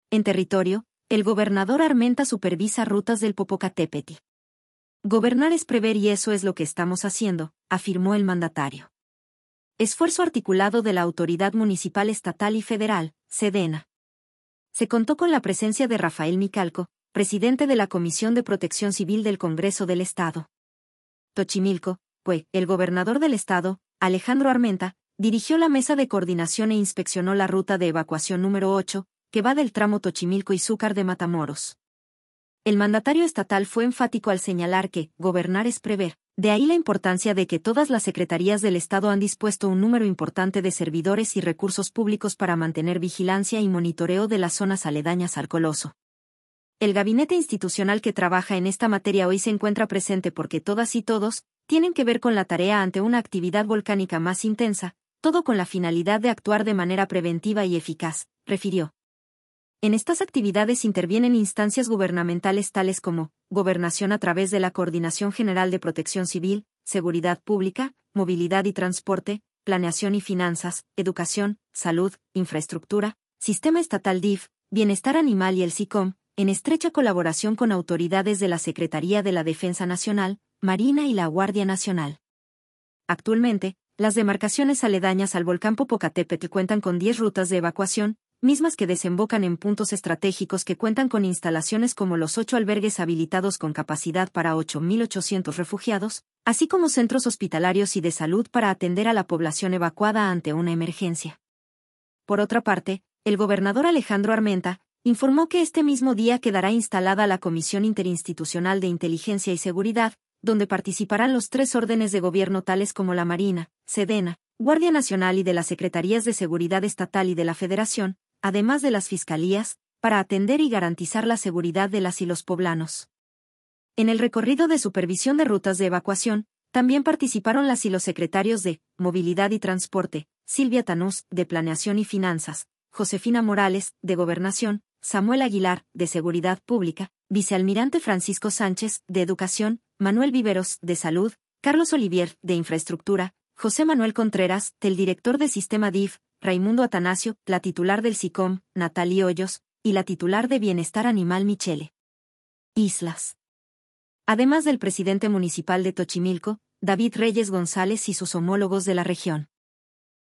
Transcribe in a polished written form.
En territorio, el gobernador Armenta supervisa rutas del Popocatépetl. Gobernar es prever y eso es lo que estamos haciendo, afirmó el mandatario. Esfuerzo articulado de la autoridad municipal estatal y federal, SEDENA. Se contó con la presencia de Rafael Micalco, presidente de la Comisión de Protección Civil del Congreso del Estado. Xochimilco, el gobernador del estado, Alejandro Armenta, dirigió la mesa de coordinación e inspeccionó la ruta de evacuación número 8, que va del tramo Xochimilco-Izúcar de Matamoros. El mandatario estatal fue enfático al señalar que gobernar es prever, de ahí la importancia de que todas las secretarías del Estado han dispuesto un número importante de servidores y recursos públicos para mantener vigilancia y monitoreo de las zonas aledañas al Coloso. El gabinete institucional que trabaja en esta materia hoy se encuentra presente porque todas y todos tienen que ver con la tarea ante una actividad volcánica más intensa, todo con la finalidad de actuar de manera preventiva y eficaz, refirió. En estas actividades intervienen instancias gubernamentales tales como Gobernación a través de la Coordinación General de Protección Civil, Seguridad Pública, Movilidad y Transporte, Planeación y Finanzas, Educación, Salud, Infraestructura, Sistema Estatal DIF, Bienestar Animal y el SICOM, en estrecha colaboración con autoridades de la Secretaría de la Defensa Nacional, Marina y la Guardia Nacional. Actualmente, las demarcaciones aledañas al volcán Popocatépetl cuentan con 10 rutas de evacuación, mismas que desembocan en puntos estratégicos que cuentan con instalaciones como los 8 albergues habilitados con capacidad para 8.800 refugiados, así como centros hospitalarios y de salud para atender a la población evacuada ante una emergencia. Por otra parte, el gobernador Alejandro Armenta informó que este mismo día quedará instalada la Comisión Interinstitucional de Inteligencia y Seguridad, donde participarán los 3 órdenes de gobierno tales como la Marina, SEDENA, Guardia Nacional y de las Secretarías de Seguridad Estatal y de la Federación, además de las fiscalías, para atender y garantizar la seguridad de las y los poblanos. En el recorrido de supervisión de rutas de evacuación, también participaron las y los secretarios de Movilidad y Transporte, Silvia Tanús, de Planeación y Finanzas, Josefina Morales, de Gobernación, Samuel Aguilar, de Seguridad Pública, Vicealmirante Francisco Sánchez, de Educación, Manuel Viveros, de Salud, Carlos Olivier, de Infraestructura, José Manuel Contreras, del director de Sistema DIF, Raimundo Atanasio, la titular del SICOM, Natalie Hoyos, y la titular de Bienestar Animal Michele Islas. Además del presidente municipal de Xochimilco, David Reyes González y sus homólogos de la región.